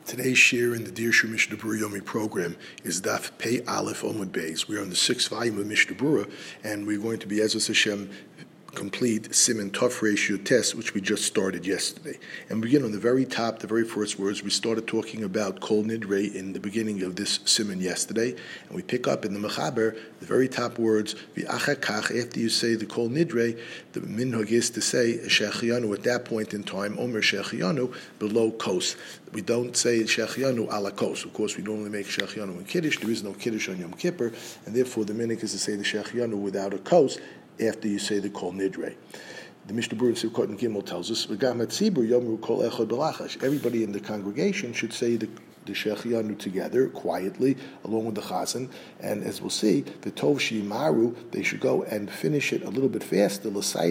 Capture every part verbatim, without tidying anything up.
Today's share in the Dirshu Mishnah Berurah Yomi program is Daf Pei Aleph Omud Beis. We are on the sixth volume of Mishnah Berurah, and we're going to be, Ezras Hashem, complete Siman Tov ratio test, which we just started yesterday. And we begin on the very top, the very first words. We started talking about Kol Nidre in the beginning of this Siman yesterday, and we pick up in the Mechaber, the very top words, V'achakach, after you say the Kol Nidre, the minhag is to say Shechianu at that point in time, Omer Shechianu, below Kos. We don't say Shechianu ala Kos. Of course, we normally make Shechianu in Kiddush. There is no Kiddush on Yom Kippur, and therefore the minhag is to say the Shechianu without a Kos after you say the Kol Nidre. The Mishnah Berurah Sivkot and Gimel tells us, everybody in the congregation should say the, the Shechianu together, quietly, along with the Chazan, and as we'll see, the Tov Shimaru, they should go and finish it a little bit faster.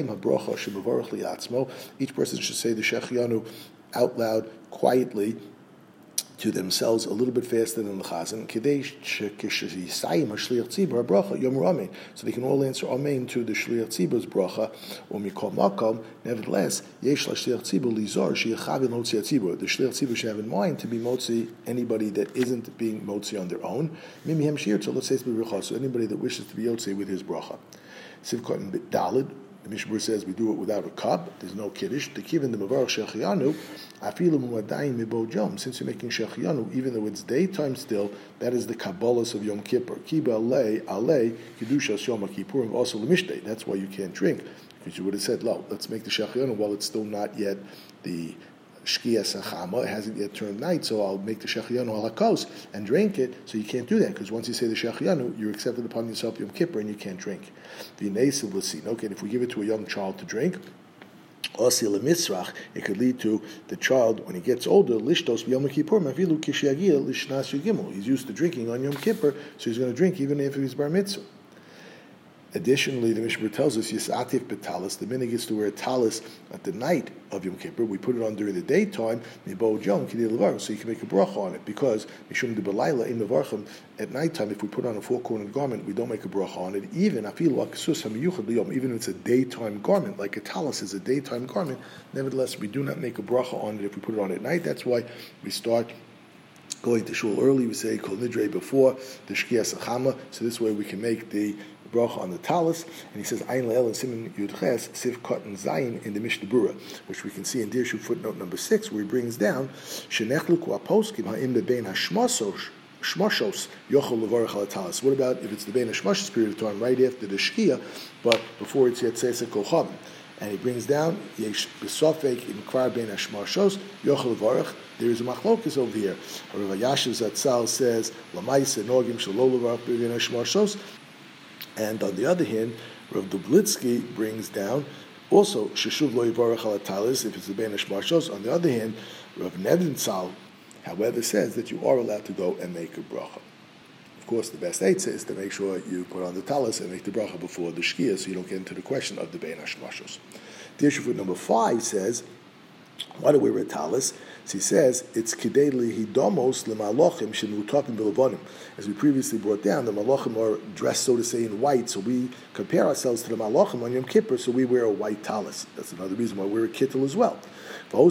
Each person should say the Shechianu out loud, quietly, to themselves a little bit faster than the Chazan, so they can all answer Amen to the Shliach Tzibur's bracha. Nevertheless, the Shliach Tzibur should have in mind to be motzi anybody that isn't being motzi on their own. So let's say so anybody that wishes to be yotze with his bracha. Sivkot and Dalid. The Mishnah Berurah says we do it without a cup. There's no kiddush. The kivan the mavarach shechianu, afilu muadayim mibo jom. Since you're making shechianu, even though it's daytime still, that is the kabbalas of Yom Kippur. Kiba alei alei kedushas Yom Kippurim also lemishtei. That's why you can't drink, because you would have said, "Lo, let's make the shechianu while it's still not yet the Shkia Sachama, it hasn't yet turned night, so I'll make the Shechianu ala Kos and drink it." So you can't do that, because once you say the Shechianu, you're accepted upon yourself Yom Kippur and you can't drink. The Neisiv L'sin, okay, if we give it to a young child to drink, Osil Mitzrach, it could lead to the child, when he gets older, Lishtos Yom Kippur, Mavilu Kishiagil, Lishnas Yugimel. He's used to drinking on Yom Kippur, so he's going to drink even if he's Bar Mitzvah. Additionally, the Mishnah tells us, Yisatif betalis, the minhag is to wear a talis at the night of Yom Kippur. We put it on during the daytime, so you can make a bracha on it, because Mishum de Belayla in Mevarchim, at nighttime, if we put on a four-cornered garment, we don't make a bracha on it, even even if it's a daytime garment, like a talis is a daytime garment, nevertheless, we do not make a bracha on it if we put it on at night. That's why we start going to shul early. We say Kol Nidre before the Shkia Sachama, so this way we can make the bracha on the talis. And he says Ayin Le'el and Siman Yudches Sivkot and Zayin in the Mishnah Berurah, which we can see in Dirshu footnote number six, where he brings down Shenechluku Aposkim Ha'im Bebein Hashmasos Shmoshos Yochel Levarach Al Talis. What about if it's the Bein Hashmoshos period of time, right after the Shkia, but before it's yet Tzesek Kol? And he brings down Yesh B'Sofek in Kvar Bein Hashmoshos Yochel Levarach. There is a machlokus over here. Rav Yashiv Zatzal says Lamaisa Nogim Shalol Levarach Bein Hashmoshos. And on the other hand, Rav Dublitsky brings down also Sheshuv Lo Yivarach Al Talis if it's the Bein Hashmoshos. On the other hand, Rav Nebenzahl, however, says that you are allowed to go and make a bracha. Of course, the best eitzah is to make sure you put on the talis and make the bracha before the shkia, so you don't get into the question of the Bein Hashmoshos. Dirshu foot number five says, why do we wear a talis? So he says it's kidei lihidomos lemalachim shenutapim b'levonim. As we previously brought down, the malachim are dressed, so to say, in white. So we compare ourselves to the malachim on Yom Kippur. So we wear a white talis. That's another reason why we wear a kittel as well. Therefore,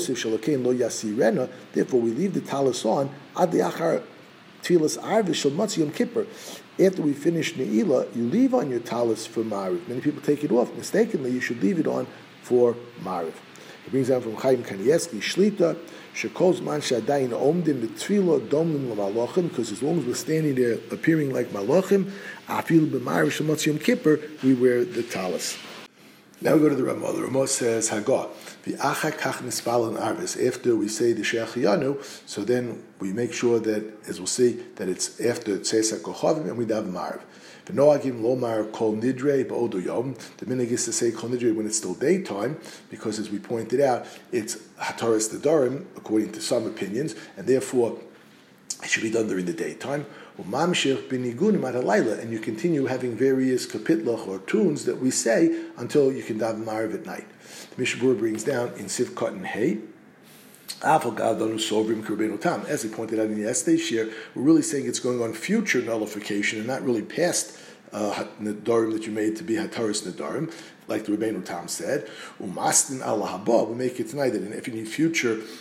we leave the talis on ad liachar tfilas arvis shel matzi Yom Kippur. After we finish ne'ilah, you leave on your talis for Mariv. Many people take it off mistakenly. You should leave it on for Mariv. It brings down from Chaim Kanievsky, Shlita, Shekoz Man Shadayin Omdim B'Tfila Domlim L'Malachim, because as long as we're standing there appearing like Malachim, Afil B'Mariv Shemotz Yom Kippur, we wear the talis. Now we go to the Ramah. The Ramah says, Hagot, V'acha kach nispal and arvis. After we say the Shechianu, so then we make sure that, as we'll see, that it's after Tzesek Kochavim, and we daven Mariv. V'noagim lomar kol nidre ba'odo yom. The minhag is to say kol nidre when it's still daytime, because as we pointed out, it's hataras nedarim, according to some opinions, and therefore it should be done during the daytime. Umamshich b'nigun matalayla, and you continue having various kapitlach or tunes that we say until you can daven Mariv at night. The Mishnah Berurah brings down in Sivkot and Hay, as he pointed out in yesterday's share, we're really saying it's going on future nullification and not really past uh, nedarim that you made to be hataris nedarim, like the Rebbeinu Tam said. Umastin Allah haba, we make it tonight that in any future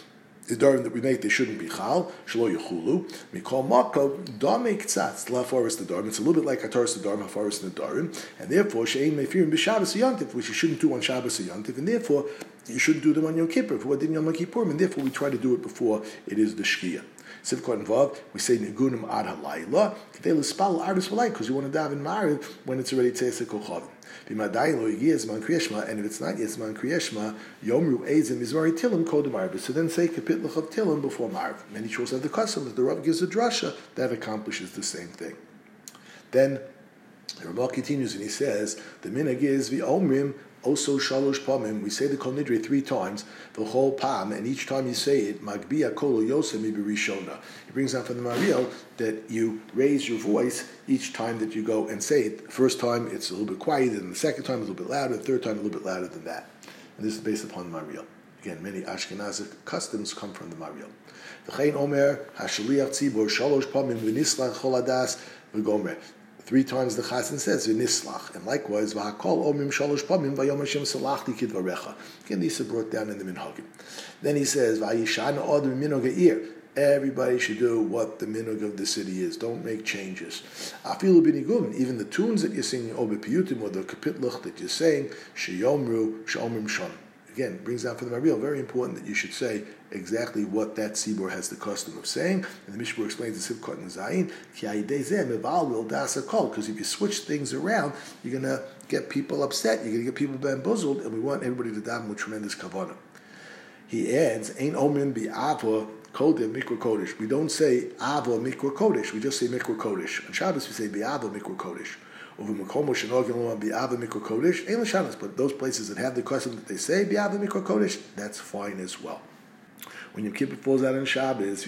the darim that we make, they shouldn't be chal, shelo yechulu. We call mako damei k'tzatz lafaris the darim. It's a little bit like hataras the darim, hafaris the darim, and therefore she'ein mefirim b'Shabbos yantif, which you shouldn't do on Shabbos yantif, and therefore you shouldn't do them on Yom Kippur. For what did Yom Kippurim, and therefore we try to do it before it is the shkia. Sivkot involved, we say nigunim ad halayla, k'dei l'spal arbis v'lay, because you want to daven ma'ariv when it's already tzesek kochavim. And if it's not yet Zman Kriyashma, Yomru Eizim Mizmari Tilim Kodem Arba. So then say Kapitlach of Tilim before Marv. Many shul have the custom that the Rav gives a drasha that accomplishes the same thing. Then the Ramah continues and he says, the minhag is V'omrim also shalosh pamim. We say the Kol Nidre three times, the whole pam, and each time you say it, Magbia Kol Yosem Ibirishona. He brings down from the Mariel that you raise your voice each time that you go and say it. The first time it's a little bit quieter, and the second time a little bit louder, the third time a little bit louder than that. And this is based upon the Mariel. Again, many Ashkenazic customs come from the Mariel. V'chein Omer Hashaliach Tzibor Shalosh Pamim V'nislach Choladas V'gomer. Three times the Chazan says v'nislach, and likewise v'hakol omim shalosh pamim v'yom Hashem salachti kidvarecha. Again, these are brought down in the minhagim. Then he says v'yishana odem minog ha'ir. Everybody should do what the minog of the city is. Don't make changes. Afilu b'nigum, even the tunes that you're singing obe piyutim or the kapitlach that you're saying sheyomru sheomrim shon. Again, brings down from the Mariel, very important that you should say exactly what that Tzibor has the custom of saying. And the Mishmur explains the Sivkot and Zayin, because if you switch things around, you're going to get people upset, you're going to get people bamboozled, and we want everybody to daven with tremendous kavanah. He adds, Ein omen bi'ava kodem mikra kodesh. We don't say ava mikra kodesh, we just say mikra kodesh. On Shabbos we say bi'ava mikra kodesh. But those places that have the custom that they say B'Ava Mikra Kodesh, that's fine as well. When Yom Kippur falls out on Shabbos,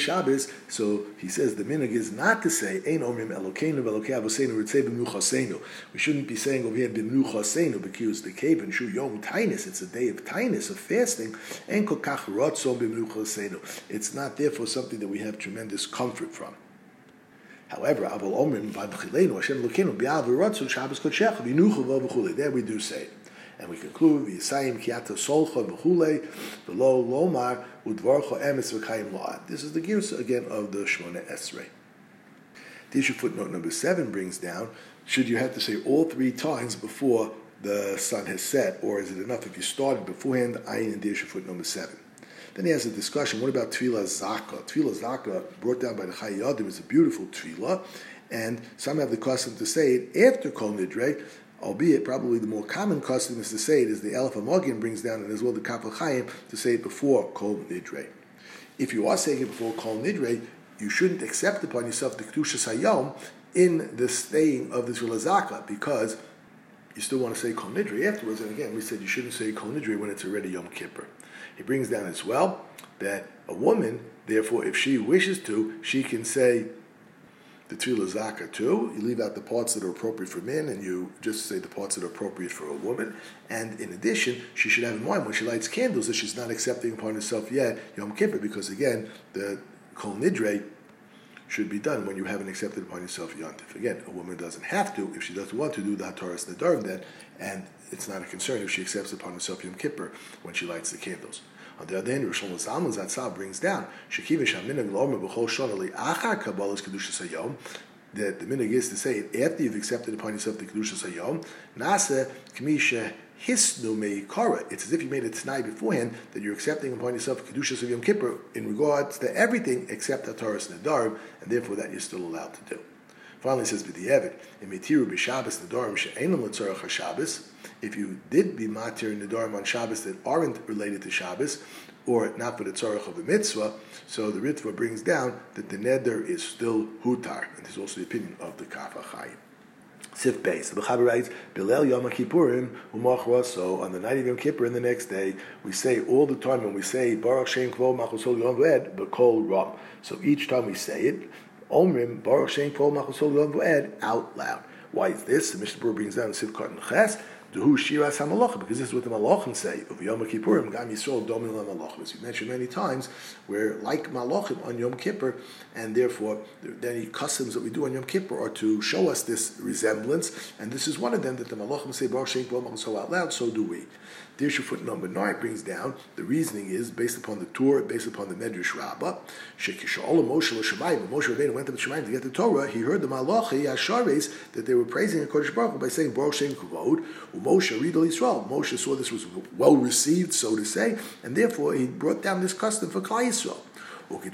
so he says the minhag is not to say Ein Omrim Elokeinu V'Elokei Avoseinu Ritzei B'Menuchaseinu. We shouldn't be saying over here B'Menuchaseinu because the cave and Shu Yom Tainus, it's a day of Tainus, of fasting. Ein Kol Kach Ratzon B'Menuchaseinu. It's not therefore something that we have tremendous comfort from. However, Avol Omrim V'Bchilenu Hashem Elokeinu B'Av V'Ratzon Shabbos Kodshecha V'Yinucha V'V'Chulei. There we do say it. And we conclude V'Yisayim Kiata Solcha V'Chulei V'Lo Lomar U'Dvarcha Emes V'Kayim La'ad. This is the gears again of the Shmona Esrei. The issue footnote number seven brings down, should you have to say all three times before the sun has set, or is it enough if you started beforehand? Ayin in the issue footnote number seven. Then he has a discussion, what about Tefillah Zaka? Tefillah Zaka, brought down by the Chai Yadim, is a beautiful Tefillah, and some have the custom to say it after Kol Nidre, albeit probably the more common custom is to say it, as the Aleph HaMagin brings down, and as well the Kaf HaChaim, to say it before Kol Nidre. If you are saying it before Kol Nidre, you shouldn't accept upon yourself the Kedushas Hayom in the staying of the Tefillah Zaka, because you still want to say Kol Nidre afterwards, and again, we said you shouldn't say Kol Nidre when it's already Yom Kippur. He brings down as well that a woman, therefore, if she wishes to, she can say the Tefillah Zaka too. You leave out the parts that are appropriate for men, and you just say the parts that are appropriate for a woman. And in addition, she should have in mind when she lights candles that she's not accepting upon herself yet Yom Kippur, because again, the Kol Nidre should be done when you haven't accepted upon yourself Yom Tif. Again, a woman doesn't have to, if she doesn't want to do the Hataras Nedarim then, and it's not a concern if she accepts upon herself Yom Kippur when she lights the candles. On the other hand, Rosh Hashanah Zalman Zatzal brings down Shekivish HaMinhag L'Omer B'chol Shana Li'achar Kabbalas Kedushas Hayom, that the minhag is to say it after you've accepted upon yourself the Kedushas Hayom, Nasa K'misha Hisnu Meikara. It's as if you made a t'nai beforehand that you're accepting upon yourself Kedushas of Yom Kippur in regards to everything except Hataras Nedarim, and therefore that you're still allowed to do. Finally, it says B'di'evet, Imitiru B'Shabbos Nedarim She'enam L'Tzorach HaShabbos. If you did be matir Nedarim on Shabbos that aren't related to Shabbos, or not for the tzorach of a mitzvah, so the Ritva brings down that the neder is still hutar, and this is also the opinion of the Kaf HaChaim. Sif Beis, the Mechaber writes, Bilel Yom HaKippurim Umachra. So on the night of Yom Kippur and the next day, we say all the time when we say Baruch Shem Kvod Machosol Yom V'ed B'Kol Ram. So each time we say it, Omrim Baruch Shem Kvod Machosol Yom V'ed out loud. Why is this? The Mishnah Berurah brings down Sif Kot and Ches. Duhu Shiras HaMalachim, because this is what the Malachim say. Of Yom Kippurim, Gam Yisrael Domin LaMalachim. As we mentioned many times, we're like Malachim on Yom Kippur, and therefore, the any customs that we do on Yom Kippur are to show us this resemblance, and this is one of them that the Malachim say, Baruch Shem Kvod Machosol out loud, so do we. The issue foot number nine brings down, the reasoning is based upon the Torah, based upon the Medrash Rabbah. Shekisha'olah Moshe l'Shamayim, when Moshe Rabbeinu went to the Shemayim to get the Torah, he heard the Malachi Ashares that they were praising HaKadosh Baruch Hu by saying Baruch Shem Kavod, Moshe Ridol Yisrael. Moshe saw this was well received, so to say, and therefore he brought down this custom for Klal Yisrael. And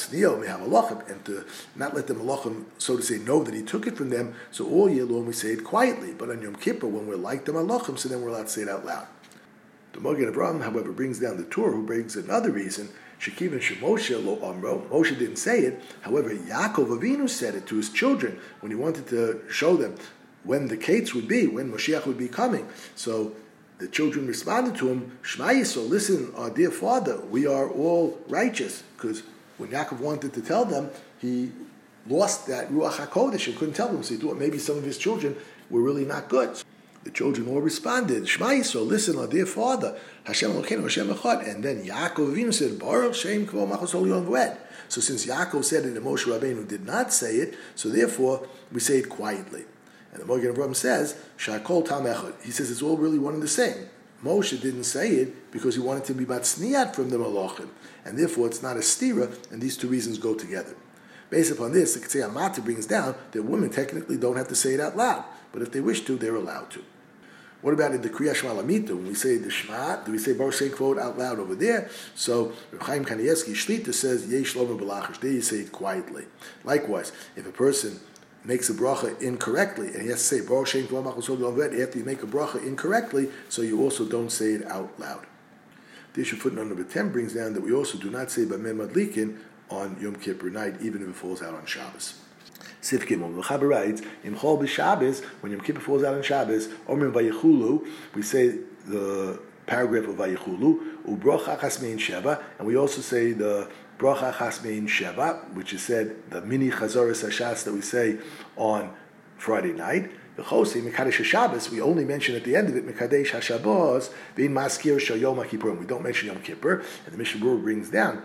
to not let the malachim, so to say, know that he took it from them, so all year long we say it quietly. But on Yom Kippur, when we're like the malachim, so then we're allowed to say it out loud. The Magen Avraham, however, brings down the Torah, who brings another reason. Shekiv and Shemoshe lo amro. Moshe didn't say it. However, Yaakov Avinu said it to his children when he wanted to show them when the Kates would be, when Moshiach would be coming. So the children responded to him, Shema Yisrael, listen, our dear father, we are all righteous. Because when Yaakov wanted to tell them, he lost that Ruach HaKodesh and couldn't tell them. So he thought maybe some of his children were really not good. So the children all responded, Shema Yisrael, listen, our dear father, Hashem Elokeinu, Hashem Echad. And then Yaakov Avinu said, Baruch Shem Kavod Malchus Ol Yom V'ed. So since Yaakov said it and Moshe Rabbeinu did not say it, so therefore we say it quietly. And the Magen Avraham says, Shakol Tam Echad. He says it's all really one and the same. Moshe didn't say it because he wanted to be matzniat from the malachim, and therefore it's not a stira, and these two reasons go together. Based upon this, the Ketzei Amata brings down that women technically don't have to say it out loud, but if they wish to, they're allowed to. What about in the Kriya Shema Lamita? When we say the Shema, do we say Baruch Shem Kavod out loud over there? So Reb Chaim Kanievsky Shlita says Yesh Lo B'Lachish. There you say it quietly. Likewise, if a person makes a bracha incorrectly, and he has to say Baruch Shem Kavod Malchus Ol Yom V'ed after you make a bracha incorrectly, so you also don't say it out loud. The issue footnote number ten brings down that we also do not say Bameh Madlikin on Yom Kippur night, even if it falls out on Shabbos. Sif Gimel, the Chaber writes, in Chol b'Shabbos, when Yom Kippur falls out on Shabbos, Omer Vayichulu, we say the paragraph of Vayichulu, Ubrocha Chasmein Sheva, and we also say the Brocha Chasmein Sheva, which is said, the mini Chazoris Hashas that we say on Friday night. The Chosi, Mekadesh HaShabbos, we only mention at the end of it, Mekadesh HaShabbos, Bein Maskir Shal Yom HaKippurim. We don't mention Yom Kippur, and the Mishnah Berurah brings down,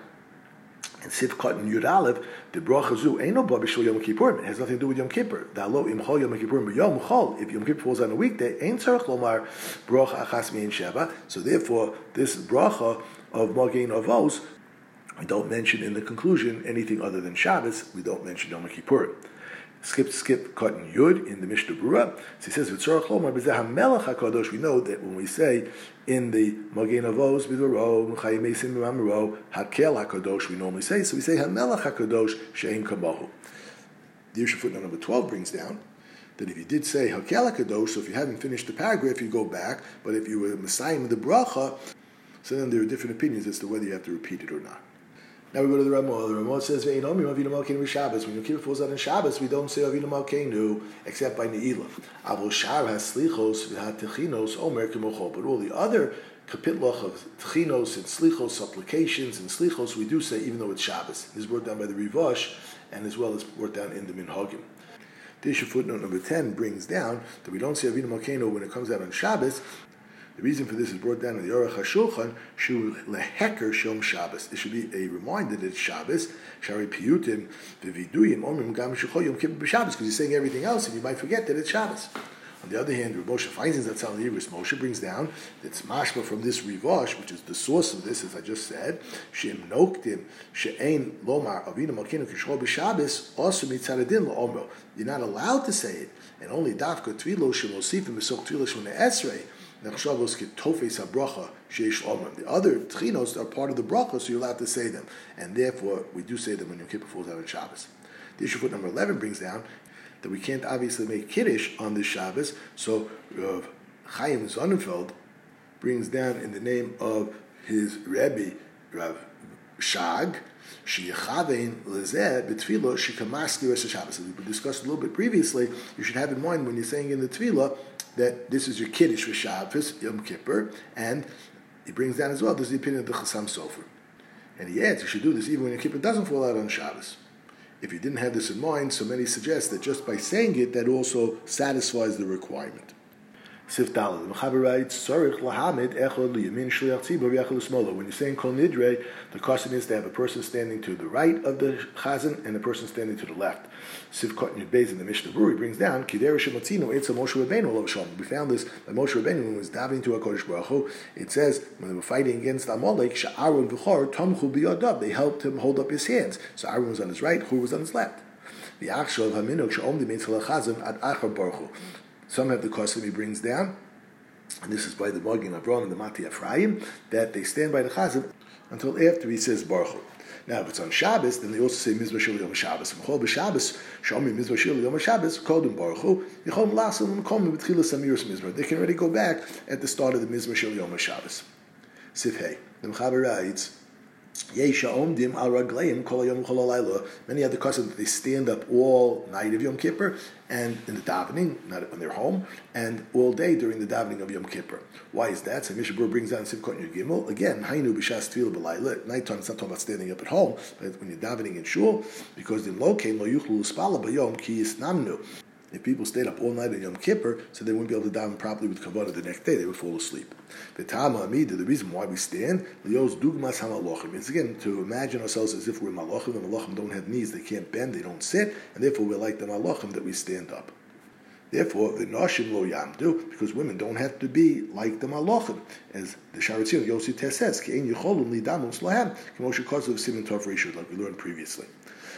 and Sivkot and Yud Aleph, the Bracha Zu, Eino Ba B'Shul Yom Kippurim. It has nothing to do with Yom Kippur. The Alo Im Chol Yom Kippurim B'Yom Chol. If Yom Kippur falls on a weekday, Ein Tzarech Lomar Bracha Achas Mein Sheva. So therefore, this Bracha of Magen Avos, we don't mention in the conclusion anything other than Shabbos. We don't mention Yom Kippurim. Skip, skip, cut and yud in the Mishnah Berurah. So he says, "V'tzorach lomar b'zeh hamelech hakadosh." We know that when we say in the Magen Avos b'doro, M'chayim Meisim b'mamaro, Hakel hakadosh, we normally say. So we say hamelech hakadosh she'ein kamahu. The issue footnote number twelve brings down that if you did say Hakel hakadosh, so if you hadn't finished the paragraph, you go back. But if you were Messiah the bracha, so then there are different opinions as to whether you have to repeat it or not. Now we go to the Ramah. The Ramah says, "Ve'inomi Avinu Malkeinu b'Shabbos." When Yom Kippur falls out on Shabbos, we don't say Avinu Malkeinu except by Ne'ilah. Avol Shar has Slichos v'Hatechinos Omer K'mochol. But all the other kapitlach of Techinos and Slichos, supplications and Slichos, we do say even though it's Shabbos. This is brought down by the Rivash, and as well as brought down in the Minhagim. The issue footnote number ten brings down that we don't say Avinu Malkeinu when it comes out on Shabbos. The reason for this is brought down in the Aruch HaShulchan, Shu leheker shom Shabbos. It should be a reminder that it's Shabbos. Shari piyutim v'viduyim omrim gam shechol yom kippur b'Shabbos, because he's saying everything else, and you might forget that it's Shabbos. On the other hand, Rav Moshe Feinstein Zatzal Yigris Moshe brings down that it's mashma from this Rivash, which is the source of this, as I just said, Shem noktim she'ein lomar avinu malkeinu kishchol b'Shabbos also mitzadadin la'omro. You're not allowed to say it, and only dafka tvilo shemosifim v'sok tvilo shmona esrei. The other tchinos are part of the bracha, so you're allowed to say them. And therefore, we do say them when Yom Kippur falls out on Shabbos. The issue foot number eleven brings down that we can't obviously make Kiddush on this Shabbos, so Rav Chaim Sonnenfeld brings down in the name of his Rebbe, Rav Shag, Sheyechavein lezeh betfilo shekamaski rest Shabbos. As we discussed a little bit previously, you should have in mind when you're saying in the tefillah that this is your Kiddush for Shabbos, Yom Kippur, and he brings down as well, this is the opinion of the Chassam Sofer. And he adds, you should do this even when Yom Kippur doesn't fall out on Shabbos. If you didn't have this in mind, so many suggest that just by saying it, that also satisfies the requirement. Sif Dalal. The Mechaber writes, Sorich lahamid echad liyamin shliach tzibur v'echad l'smola. When you're saying kol nidre, the custom is to have a person standing to the right of the chazan and a person standing to the left. Sif Kotin Yud Beis in the Mishnah Berurah brings down, Kidera Shematzino Eitza Moshe Rabbeinu Olav Shalom. We found this by Moshe Rabbeinu when he was davening to HaKadosh Baruch Hu. It says, when they were fighting against Amalek, Sha'aron v'chor Tomchu b'yadav. They helped him hold up his hands. So Aaron was on his right, Hur was on his left. The Achshav HaMinuk Sha'om Dimein Tzal HaChazan Ad Achar Baruch Hu. Some have the custom he brings down, and this is by the Magin Avraham and the Mati Ephraim, that they stand by the Chazan until after he says Baruch Hu. Now, if it's on Shabbos, then they also say Mizvah Shil Yom Shabbos. Mechol b'Shabbos, Shomi Mizvah Shil Yom Shabbos, Kodem Baruch Hu, Yichom Lasel M'kom B'Tchilas Amiris Mizvah. They can already go back at the start of the Mizvah Shil Yom Shabbos. Sif Hey. The Mechaber writes, Yeisha Omdim Al Ragleim Kol Yom Kol Alayla. Many other customs that they stand up all night of Yom Kippur and in the davening, not when they're home, and all day during the davening of Yom Kippur. Why is that? So Mishnah Berurah brings down Sivkot Yud Gimel. Again, Hainu B'Shas Tefillah B'Layla. At nighttime, it's not talking about standing up at home, but when you're davening in shul, because in Lokein Lo Yuchlu L'Spala B'Yom Ki Yisnamnu. If people stayed up all night on Yom Kippur, so they wouldn't be able to daven properly with Kavanah the next day, they would fall asleep. The Tama Amida, the reason why we stand, Lios Dugmas HaMalochim, is again to imagine ourselves as if we're Malachim. The Malachim don't have knees, they can't bend, they don't sit, and therefore we're like the Malachim that we stand up. Therefore, the Nashim Lo Yamdu, because women don't have to be like the Malachim, as the Sharatzion Yossi Tess says, Ke'en Yecholum Lidamum Slahem, K'moshe Koz of Simon Tov Rishon, like we learned previously.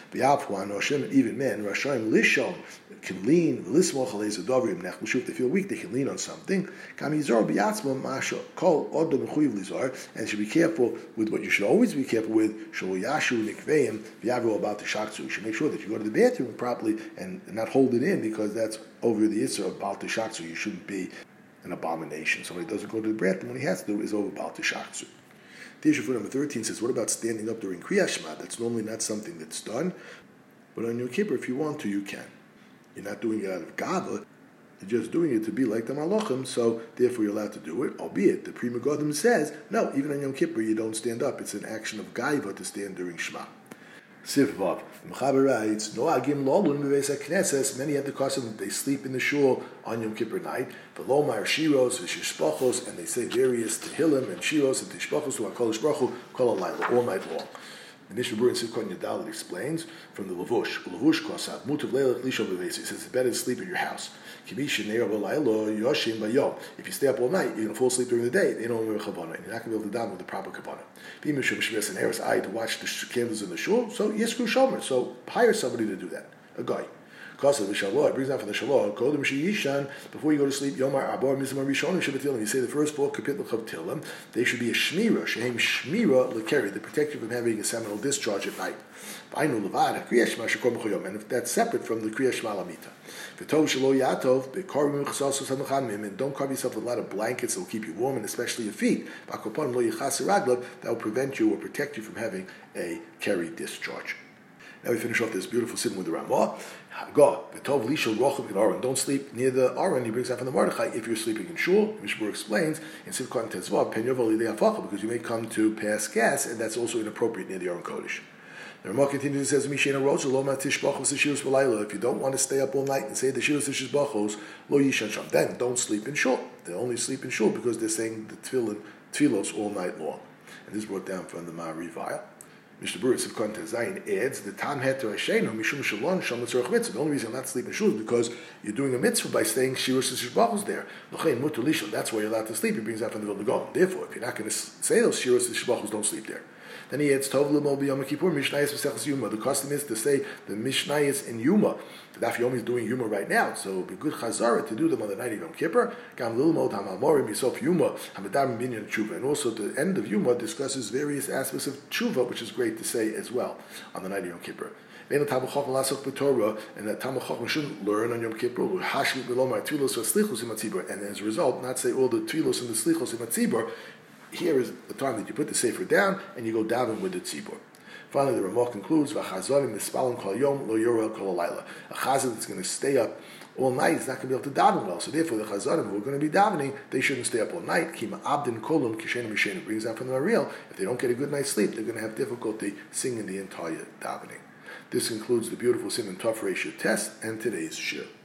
Even men, Rashayim Lishon, can lean, Lismoch Alez Adovrim, Nechmushu, if they feel weak, they can lean on something. Kamizor Biatzma Masha, Kol Odom Chuyiv Lizar, and should be careful with what you should always be careful with, Shol Yashu Nikveim, V'yavro about the Shaksu. You should make sure that you go to the bathroom properly and not hold it in, because that's over the Isser of Baal Tishaksu. You shouldn't be an abomination. Somebody doesn't go to the bathroom when he has to do is over Baal Tishaksu. The issue for number thirteen says, what about standing up during Kriyat Shema? That's normally not something that's done, but on Yom Kippur, if you want to, you can. You're not doing it out of Gava, you're just doing it to be like the Malachim, so therefore you're allowed to do it, albeit the Pri Megadim says, no, even on Yom Kippur you don't stand up. It's an action of Gaiva to stand during Shema. Sif Vav. The Mechaber writes, Noagim lolun b'beis hakneses. Many have the custom that they sleep in the shul on Yom Kippur night. V'lomar shiros v'shishpachos, and they say various tehillim and shiros and tishpachos to HaKadosh Baruch Hu kol halayla, all night long. The Mishnah Berurah in Sivkot Yadalit explains from the Lavush. Lavush kosav mutav leilach lishon b'beis. He says it's better to sleep at your house. If you stay up all night, you're going to fall asleep during the day. You don't remember Kavanah, and you're not going to be able to daven with the proper Kavanah. To watch the candles in the shul, so Yisku Shomer. So hire somebody to do that, a guy. Kasa the Shalom, it brings out from the Shalom. Kodem Sheyishan, before you go to sleep, Yomar Abor Mizmar Rishonim Shabbatilum. You say the first four Kapitl Chavtilim. They should be a Shmira, Shehem Shmira Lekeri, to protect you from having a seminal discharge at night. And if that's separate from the Kriya Shema Lamita. And don't cover yourself with a lot of blankets that will keep you warm, and especially your feet. That will prevent you or protect you from having a carry discharge. Now we finish off this beautiful simon with the Ramah. Go. Don't sleep near the Aron. He brings out from the Mordechai if you're sleeping in shul. Mishnah Berurah explains in Sivkot Tezvav, because you may come to pass gas, and that's also inappropriate near the Aron Kodesh. The Ramah continues and says, if you don't want to stay up all night and say the Shirus Tishbachos, lo yishan sham, then don't sleep in shul. They only sleep in shul because they're saying the tefillin, tefillos all night long. And this is brought down from the Ma'ariv. Mishnah Berurah Sivkot Tezayin adds the Tam Heter Hashenu Mishum Shalon Sham Mitzvah Mitzvah. The only reason you're not sleeping in shul is because you're doing a mitzvah by staying Shirus Tishbachos there. That's why you're allowed to sleep. He brings out from the Vilna Gaon. Therefore, if you're not going to say those Shirus Tishbachos, don't sleep there. Then he adds Tov L'mo b'Yom Kippur Mishnayos v'Sechus Yuma. The custom is to say the Mishnayos in Yuma. The Daf Yomi is doing Yuma right now, so it would be good Chazara to do them on the night of Yom Kippur. Gam L'lmod HaMamorim Yisof Yuma Hamadam Binyan Tshuva. And also the end of Yuma discusses various aspects of Tshuva, which is great to say as well on the night of Yom Kippur. And that Talmid Chacham shouldn't learn on Yom Kippur. And as a result, not say all the Tfilos and the Slichos in Matzibur. Here is the time that you put the sefer down and you go daven with the tzibur. Finally, the Ramah concludes, "V'chazarim mispalim kol yom lo yorel kol halayla." A chazan that's going to stay up all night is not going to be able to daven well. So therefore, the chazarim who are going to be davening, they shouldn't stay up all night. Kima abdin kolum kishenu mishenu brings out from the Mariel. If they don't get a good night's sleep, they're going to have difficulty singing the entire davening. This concludes the beautiful Simon Tov Ratio test and today's shir.